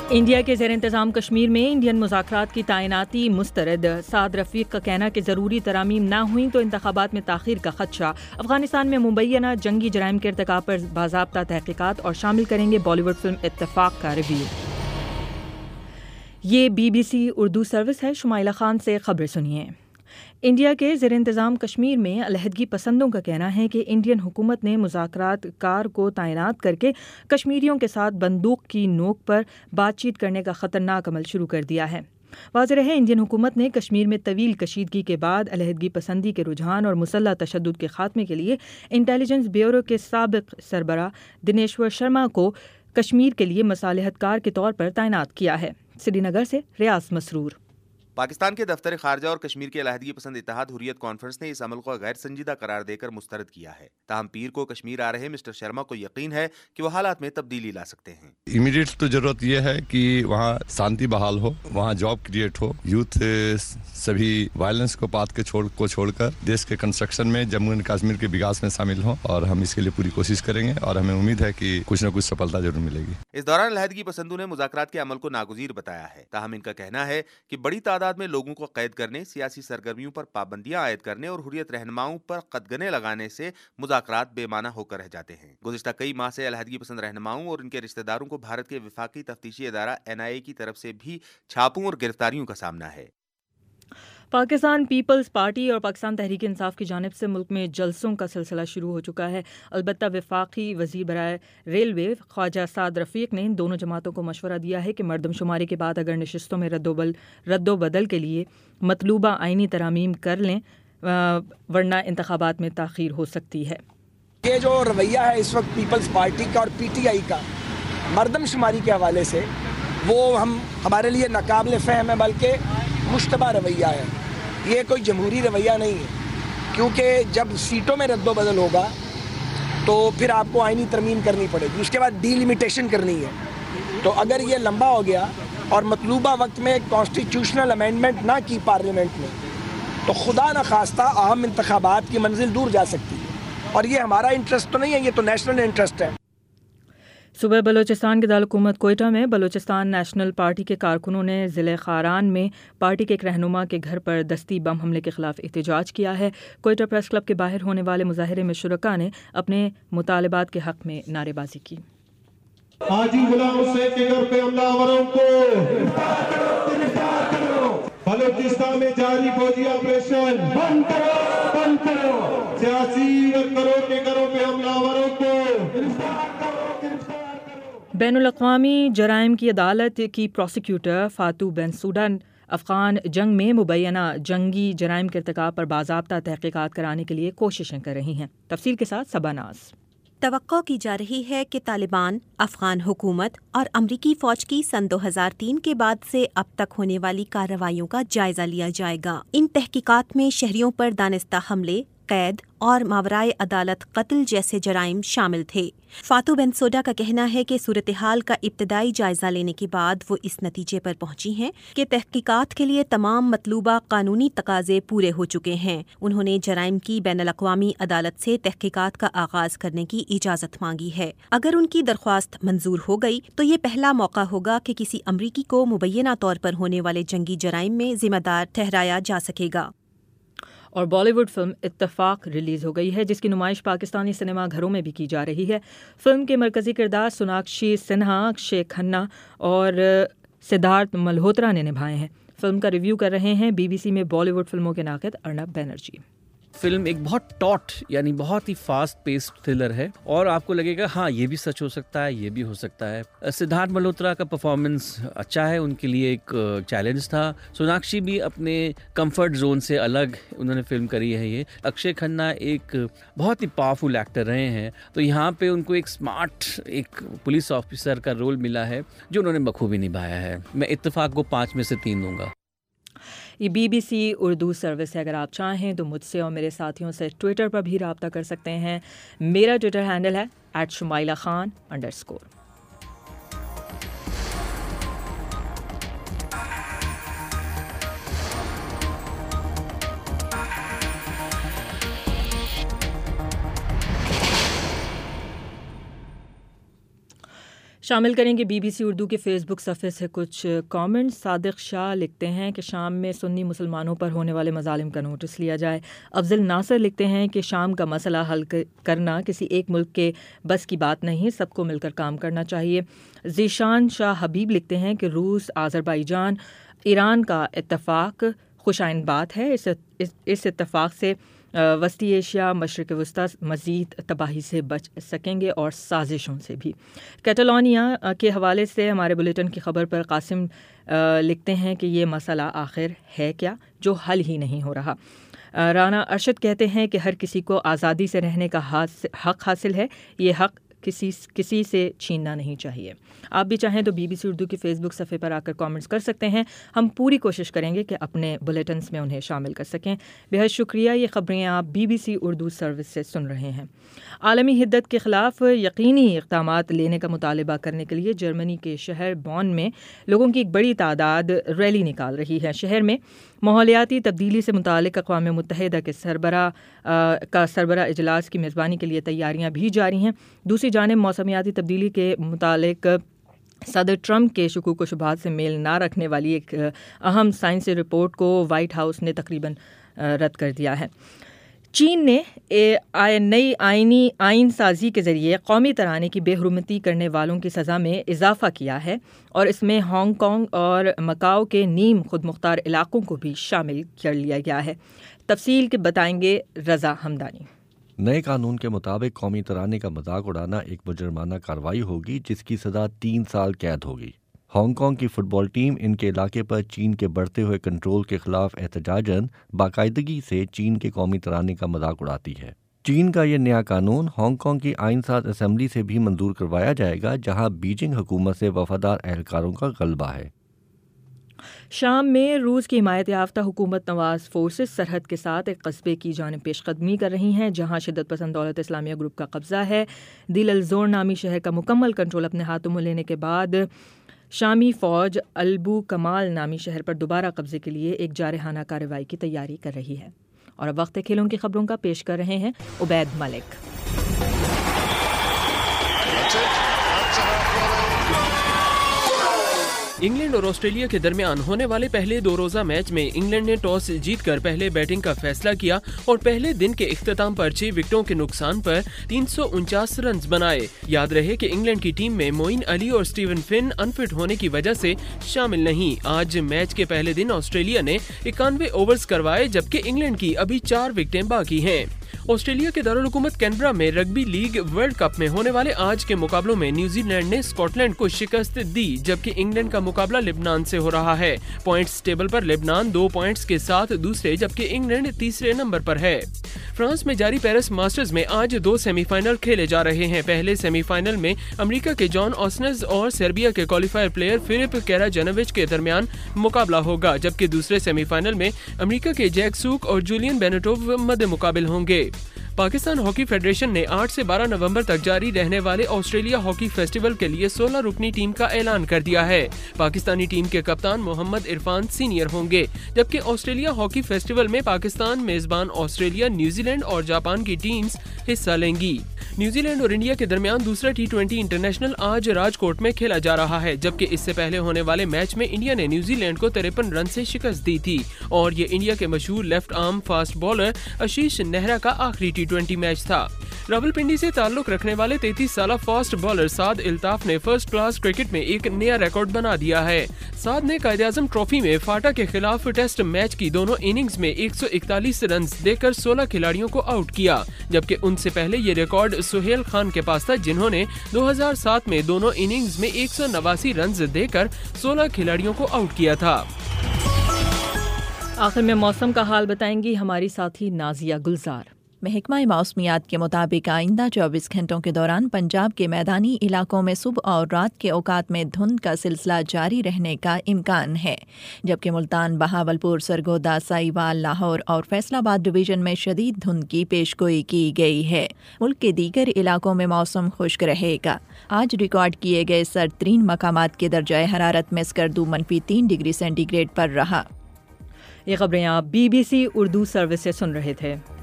India के ज़ेर इंतज़ाम कश्मीर में इंडियन मुज़ाकरात की तैनाती मुस्तरद। साद रफ़ीक का कहना कि ज़रूरी तरामीम ना हुई तो इंतख़ाबात में ताख़ीर का ख़दशा। अफ़गानिस्तान में मुबैना जंगी जराइम के इर्तिकाब पर बाज़ाब्ता तहक़ीक़ात और शामिल करेंगे बॉलीवुड फ़िल्म इत्तेफ़ाक़ का रिव्यू। ये BBC उर्दू सर्विस है। शुमाइला खान से खबरें सुनिए। इंडिया के ज़ेर इंतज़ाम कश्मीर में अलहदगी पसंदों का कहना है कि इंडियन हुकूमत ने मुज़ाकरात कार को तैनात करके कश्मीरियों के साथ बंदूक की नोक पर बातचीत करने का ख़तरनाक अमल शुरू कर दिया है। वाज़ेह है इंडियन हुकूमत ने कश्मीर में तवील कशीदगी के बाद अलहदगी पसंदी के रुझान और मुसल्लह तशद्दुद के खात्मे के लिए इंटेलिजेंस ब्यूरो के साबिक़ सरबराह दिनेश्वर शर्मा को कश्मीर के लिए मसालहतकार के तौर पर तैनात किया है। श्रीनगर से रियाज मसरूर। पाकिस्तान के दफ्तर खारजा और कश्मीर के अलहदगी पसंद इत्तेहाद हुर्रियत कॉन्फ्रेंस ने इस अमल को गैर संजीदा करार देकर मुस्तरद किया है। ताहम पीर को कश्मीर आ रहे मिस्टर शर्मा को यकीन है कि वो हालात में तब्दीली ला सकते हैं। इमीडिएट तो जरूरत यह है कि वहाँ शांति बहाल हो, वहाँ जॉब क्रिएट हो, यूथ सभी वायलेंस को पात के छोड़कर देश के कंस्ट्रक्शन में जम्मू एंड कश्मीर के विकास में शामिल हो, और हम इसके लिए पूरी कोशिश करेंगे और हमें उम्मीद है कि कुछ न कुछ सफलता जरूर मिलेगी। इस दौरान अलहदगी पसंदों ने मुज़ाकरात के अमल को नागुज़ीर बताया है। ताहम इनका कहना है कि बड़ी तादाद में लोगों को कैद करने, सियासी सरगर्मियों पर पाबंदियां आयद करने और हुर्रियत रहनुमाओं पर कदगने लगाने से मुज़ाकरात बेमाना होकर रह जाते हैं। गुज़िश्ता कई माह से अलहदगी पसंद रहनुमाओं और उनके रिश्तेदारों को भारत के वफाकी तफ्तीशी अदारा NIA की तरफ से भी छापों और गिरफ्तारियों का सामना है। पाकिस्तान पीपल्स पार्टी और पाकिस्तान तहरीक इंसाफ की जानिब से मुल्क में जलसों का सिलसिला शुरू हो चुका है। अलबत्ता वफाकी वज़ीर बराए रेलवे ख्वाजा साद रफ़ीक ने इन दोनों जमातों को मशवरा दिया है कि मरदमशुमारी के बाद अगर नशिस्तों में रद्दोबदल के लिए मतलूबा आइनी तरामीम कर लें, वरना इंतखाबात में ताख़ीर हो सकती है। ये जो रवैया है इस वक्त पीपल्स पार्टी का और PTI का मरदमशुमारी के हवाले से, वो हमारे लिए नाकाबिल फ़हम है, बल्कि मुश्तबा रवैया है। ये कोई जमहूरी रवैया नहीं है, क्योंकि जब सीटों में रद्दोबदल होगा तो फिर आपको आइनी तरमीम करनी पड़ेगी, उसके बाद डीलिमिटेशन करनी है। तो अगर ये लंबा हो गया और मतलूबा वक्त में कॉन्स्टिट्यूशनल अमेंडमेंट ना की पार्लियामेंट में, तो खुदा न खास्ता अहम इंतखाबात की मंजिल दूर जा सकती है। और ये हमारा इंटरेस्ट तो नहीं है, ये तो नेशनल इंटरेस्ट है। सुबह बलूचिस्तान के दारकूमत कोयटा में बलूचिस्तान नेशनल पार्टी के कारकुनों ने ज़िले खारान में पार्टी के एक रहनुमा के घर पर दस्ती बम हमले के खिलाफ एहतजाज किया है। कोयटा प्रेस क्लब के बाहर होने वाले मुजाहरे में शुरका ने अपने मुतालबात के हक में नारेबाजी की। हाजी गुलाम हुसैन के घर पे हमलावरों को बलूचिस्तान में जारी फौजी ऑपरेशन बंद करो। सियासी वर्करों के घरों पे हमलावरों को बैनुल-अक़वामी जराइम की अदालत की प्रोसिक्यूटर फातू बेंसूडा अफ़गान जंग में मुबैना जंगी जराइम के इर्तिकाब पर बाज़ाब्ता तहक़ीक़ात कराने के लिए कोशिशें कर रही हैं। तफसील के साथ सबा-नाज़। तवक्को की जा रही है कि तालिबान, अफ़गान हुकूमत और अमरीकी फ़ौज की सन 2003 के बाद से अब तक होने वाली कार्रवाइयों का जायज़ा लिया जाएगा। इन तहक़ीक़ात में शहरियों पर दानिस्ता हमले, कैद और मावराए अदालत कत्ल जैसे जराइम शामिल थे। फातू बेंसोडा का कहना है कि सूरत हाल का इब्तदाई जायजा लेने के बाद वो इस नतीजे पर पहुंची हैं कि तहकीकात के लिए तमाम मतलूबा कानूनी तकाजे पूरे हो चुके हैं। उन्होंने जराइम की बैनुल-अक़वामी अदालत से तहकीकात का आगाज करने की इजाज़त मांगी है। अगर उनकी दरख्वास्त मंजूर हो गई तो ये पहला मौका होगा कि किसी अमरीकी को मुबैना तौर पर होने वाले जंगी जराइम में जिम्मेदार ठहराया जा सकेगा। और बॉलीवुड फिल्म इत्तेफ़ाक़ रिलीज़ हो गई है, जिसकी नुमाइश पाकिस्तानी सिनेमा घरों में भी की जा रही है। फिल्म के मरकज़ी किरदार सोनाक्षी सिन्हा, अक्षय खन्ना और सिद्धार्थ मल्होत्रा ने निभाए हैं। फिल्म का रिव्यू कर रहे हैं BBC में बॉलीवुड फिल्मों के नाक़िद अर्नब बैनर्जी। फिल्म एक बहुत टॉट यानी बहुत ही फास्ट पेस्ड थ्रिलर है और आपको लगेगा हाँ ये भी सच हो सकता है, ये भी हो सकता है। सिद्धार्थ मल्होत्रा का परफॉर्मेंस अच्छा है, उनके लिए एक चैलेंज था। सोनाक्षी भी अपने कंफर्ट जोन से अलग उन्होंने फिल्म करी है ये। अक्षय खन्ना एक बहुत ही पावरफुल एक्टर रहे हैं, तो यहाँ पे उनको एक स्मार्ट एक पुलिस ऑफिसर का रोल मिला है जो उन्होंने बखूबी निभाया है। मैं इत्तेफाक को 5 में से 3 दूंगा। ये BBC उर्दू सर्विस है। अगर आप चाहें तो मुझसे और मेरे साथियों से ट्विटर पर भी रब्ता कर सकते हैं। मेरा ट्विटर हैंडल है @shumaila_Khan_। شامل کریں گے بی بی سی اردو کے فیس بک صفحے سے کچھ کامنٹ. صادق شاہ لکھتے ہیں کہ شام میں سنی مسلمانوں پر ہونے والے مظالم کا نوٹس لیا جائے. افضل ناصر لکھتے ہیں کہ شام کا مسئلہ حل کرنا کسی ایک ملک کے بس کی بات نہیں, سب کو مل کر کام کرنا چاہیے. ذیشان شاہ حبیب لکھتے ہیں کہ روس, آذربائیجان, ایران کا اتفاق خوشائند بات ہے. اس اتفاق سے وسطی ایشیا, مشرق وسطیٰ مزید تباہی سے بچ سکیں گے اور سازشوں سے بھی. کیٹالونیا کے حوالے سے ہمارے بلیٹن کی خبر پر قاسم لکھتے ہیں کہ یہ مسئلہ آخر ہے کیا جو حل ہی نہیں ہو رہا. رانا ارشد کہتے ہیں کہ ہر کسی کو آزادی سے رہنے کا حق حاصل ہے, یہ حق کسی سے چھیننا نہیں چاہیے. آپ بھی چاہیں تو بی بی سی اردو کے فیس بک صفحے پر آ کر کامنٹس کر سکتے ہیں. ہم پوری کوشش کریں گے کہ اپنے بلیٹنز میں انہیں شامل کر سکیں. بہت شکریہ. یہ خبریں آپ B B C Urdu service سے سن رہے ہیں. عالمی حدت کے خلاف یقینی اقدامات لینے کا مطالبہ کرنے کے لیے جرمنی کے شہر بون میں لوگوں کی ایک بڑی تعداد ریلی نکال رہی ہے. شہر میں ماحولیاتی تبدیلی سے متعلق اقوام متحدہ کے سربراہ اجلاس کی میزبانی کے لیے تیاریاں بھی جاری ہیں. دوسری جانب موسمیاتی تبدیلی کے متعلق صدر ٹرمپ کے شکوک و شبہات سے میل نہ رکھنے والی ایک اہم سائنسی رپورٹ کو وائٹ ہاؤس نے تقریباً رد کر دیا ہے. چین نے نئی آئین سازی کے ذریعے قومی ترانے کی بے حرمتی کرنے والوں کی سزا میں اضافہ کیا ہے اور اس میں ہانگ کانگ اور مکاؤ کے نیم خود مختار علاقوں کو بھی شامل کر لیا گیا ہے. تفصیل کے بتائیں گے رضا ہمدانی. نئے قانون کے مطابق قومی ترانے کا مذاق اڑانا ایک مجرمانہ کارروائی ہوگی جس کی سزا 3 سال قید ہوگی. ہانگ کانگ کی فٹ بال ٹیم ان کے علاقے پر چین کے بڑھتے ہوئے کنٹرول کے خلاف احتجاجاً باقاعدگی سے چین کے قومی ترانے کا مذاق اڑاتی ہے. چین کا یہ نیا قانون ہانگ کانگ کی آئین ساز اسمبلی سے بھی منظور کروایا جائے گا جہاں بیجنگ حکومت سے وفادار اہلکاروں کا غلبہ ہے. شام میں روس کی حمایت یافتہ حکومت نواز فورسز سرحد کے ساتھ ایک قصبے کی جانب پیش قدمی کر رہی ہیں جہاں شدت پسند دولت اسلامیہ گروپ کا قبضہ ہے. دل الزور نامی شہر کا مکمل کنٹرول اپنے ہاتھوں میں لینے کے بعد شامی فوج البو کمال نامی شہر پر دوبارہ قبضے کے لیے ایک جارحانہ کارروائی کی تیاری کر رہی ہے. اور اب وقت کھیلوں کی خبروں کا پیش کر رہے ہیں عبید ملک. انگلینڈ اور آسٹریلیا کے درمیان ہونے والے پہلے 2 روزہ میچ میں انگلینڈ نے ٹاس جیت کر پہلے بیٹنگ کا فیصلہ کیا اور پہلے دن کے اختتام پر 6 وکٹوں کے نقصان پر 349 رنز بنائے. یاد رہے کہ انگلینڈ کی ٹیم میں معین علی اور سٹیون فن انفٹ ہونے کی وجہ سے شامل نہیں. آج میچ کے پہلے دن آسٹریلیا نے 91 اوورز کروائے جبکہ انگلینڈ کی ابھی 4 وکٹیں باقی ہیں. آسٹریلیا کے دارالحکومت کینبرا میں رگبی لیگ ورلڈ کپ میں ہونے والے آج کے مقابلوں میں نیوزی لینڈ نے اسکاٹ لینڈ کو شکست دی جبکہ انگلینڈ کا مقابلہ لبنان سے ہو رہا ہے. پوائنٹس ٹیبل پر لبنان 2 پوائنٹس کے ساتھ دوسرے جبکہ انگلینڈ تیسرے نمبر پر ہے. فرانس میں جاری پیرس ماسٹرز میں آج 2 سیمی فائنل کھیلے جا رہے ہیں. پہلے سیمی فائنل میں امریکہ کے جان اوسنز اور سربیا کے کوالیفائر پلیئر فلپ کیراجنووچ کے درمیان مقابلہ ہوگا جبکہ دوسرے سیمی فائنل میں امریکہ کے جیک سوک اور جولین بینٹوو مد مقابل ہوں گے. پاکستان ہاکی فیڈریشن نے 8 سے 12 نومبر تک جاری رہنے والے آسٹریلیا ہاکی فیسٹیول کے لیے 16 رکنی ٹیم کا اعلان کر دیا ہے. پاکستانی ٹیم کے کپتان محمد عرفان سینئر ہوں گے جبکہ آسٹریلیا ہاکی فیسٹیول میں پاکستان میزبان آسٹریلیا، نیوزی لینڈ اور جاپان کی ٹیمز حصہ لیں گی. نیوزی لینڈ اور انڈیا کے درمیان دوسرا T20 انٹرنیشنل آج راجکوٹ میں کھیلا جا رہا ہے جبکہ اس سے پہلے ہونے والے میچ میں انڈیا نے نیوزی لینڈ کو 53 رن سے شکست دی تھی اور یہ انڈیا کے مشہور left arm fast bowler Ashish Nehra کا آخری T20 میچ تھا. راولپنڈی سے تعلق رکھنے والے 33 سالہ فاسٹ بالر سعد الطاف نے فرسٹ کلاس کرکٹ میں ایک نیا ریکارڈ بنا دیا ہے. سعد نے قائد اعظم ٹرافی میں فاٹا کے خلاف ٹیسٹ میچ کی دونوں اننگز میں 141 رنز دے کر 16 کھلاڑیوں کو آؤٹ کیا جبکہ ان سے پہلے یہ ریکارڈ سہیل خان کے پاس تھا جنہوں نے 2007 میں دونوں اننگز میں 189 رنز دے کر 16 کھلاڑیوں کو آؤٹ کیا تھا. آخر میں موسم کا حال بتائیں گی ہماری ساتھی نازیہ گلزار. محکمہ موسمیات کے مطابق آئندہ 24 گھنٹوں کے دوران پنجاب کے میدانی علاقوں میں صبح اور رات کے اوقات میں دھند کا سلسلہ جاری رہنے کا امکان ہے جبکہ ملتان، بہاولپور، سرگودا، سائیوال، لاہور اور فیصل آباد ڈویژن میں شدید دھند کی پیشگوئی کی گئی ہے. ملک کے دیگر علاقوں میں موسم خشک رہے گا. آج ریکارڈ کیے گئے سرد ترین مقامات کے درجہ حرارت میں اسکردو -3 ڈگری سینٹی گریڈ پر رہا. یہ خبریں آپ BBC اردو سروس سے سن رہے تھے.